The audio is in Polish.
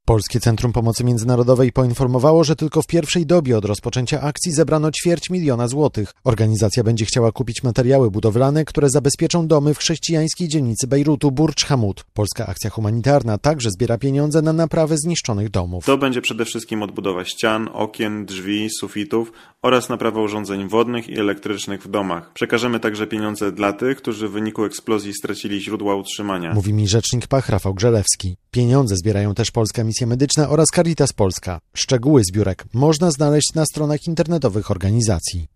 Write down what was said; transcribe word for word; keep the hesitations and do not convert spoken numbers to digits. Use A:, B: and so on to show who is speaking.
A: Polskie Centrum Pomocy Międzynarodowej poinformowało, że tylko w pierwszej dobie od rozpoczęcia akcji zebrano ćwierć miliona złotych. Organizacja będzie chciała kupić materiały budowlane, które zabezpieczą domy w chrześcijańskiej dzielnicy Bejrutu Burdż Hamud. Polska akcja humanitarna także zbiera pieniądze na naprawę zniszczonych domów.
B: To będzie przede wszystkim odbudowa ścian, okien, drzwi, sufitów oraz naprawa urządzeń wodnych i elektrycznych w domach. Przekażemy także pieniądze dla tych, którzy w wyniku eksplozji stracili źródła utrzymania.
A: Mówi mi rzecznik P A H Rafał Grzelewski. Pieniądze zbierają też Polska Misja Medyczna oraz Caritas Polska. Szczegóły zbiórek można znaleźć na stronach internetowych organizacji.